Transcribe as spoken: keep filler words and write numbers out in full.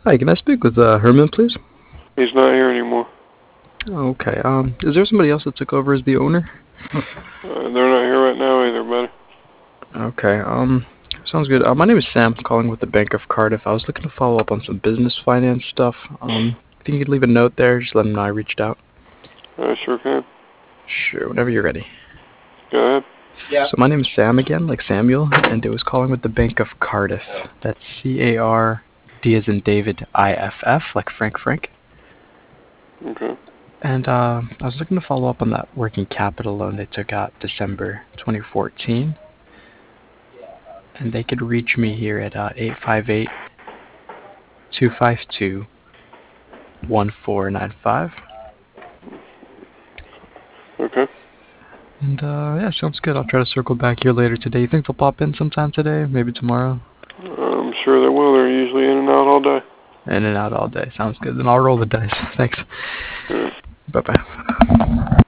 Hi, can I speak with uh, Herman, please? He's not here anymore. Okay. Um, is there somebody else that took over as the owner? Uh, they're not here right now either, buddy. Okay. Um, sounds good. Uh, my name is Sam, calling with the Bank of Cardiff. I was looking to follow up on some business finance stuff. Um, think you could leave a note there? Just let them know I reached out. I sure can. Sure, whenever you're ready. Go ahead. Yeah. So my name is Sam again, like Samuel, and it was calling with the Bank of Cardiff. That's C A R D as in David, I F F, like Frank Frank. Okay. And uh, I was looking to follow up on that working capital loan they took out December twenty fourteen. And they could reach me here at uh, eight five eight, two five two, one four nine five. Okay. And uh, yeah, sounds good. I'll try to circle back here later today. You think they'll pop in sometime today? Maybe tomorrow? I'm sure they will. They're usually in and out all day. In and out all day. Sounds good. Then I'll roll the dice. Thanks. Yeah. Bye-bye.